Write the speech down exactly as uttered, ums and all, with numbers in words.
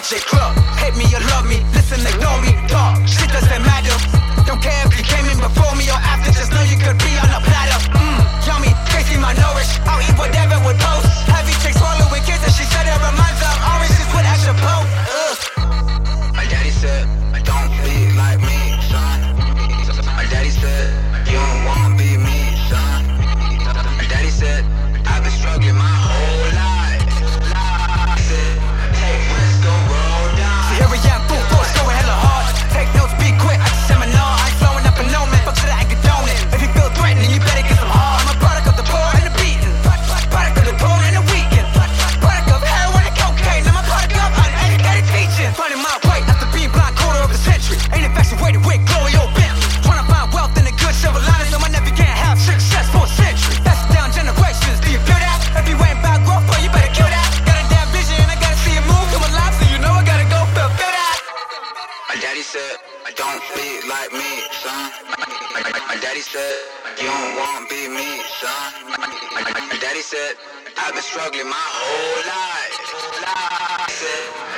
magic. Look, hate me or love me, listen, ignore me, talk, shit doesn't matter. Don't care if you came in before me or after, just know you could be on a platter. Mmm, yummy, tasty, malnourished, I'll eat whatever with post. Heavy chick swallowing kids and she said it reminds her of oranges with extra poke. Ugh. My daddy said, don't be like me, son. My daddy said, you don't wanna be me, son. My daddy said, I've been struggling my whole life. I said, take risks, go roll down. So here we are, full force, going hella hard. Take notes, be quick, I just seminar. I ain't slowing up a no man, fuck shit, I ain't condone it. If you feel threatened, you better get some hard. I'm a product of the poor and the beaten. Product of the poor and the weakened. Product of heroin and cocaine. I'm a product of uneducated teaching. Finding my way after being blind quarter of a century. Ain't infatuated with glory or Bentley. Trying to find wealth in a good silver lining so my nephew can't have success for a century. That's down generations, do you feel that? If you ain't about growth, boy, you better kill that. Got a damn vision, I gotta see it move, come alive, so you know I gotta go fulfill that. My daddy said, don't be like me, son. My, my, my daddy said, you don't wanna be me, son. My, my, my daddy said, I've been struggling my whole life. life. I said,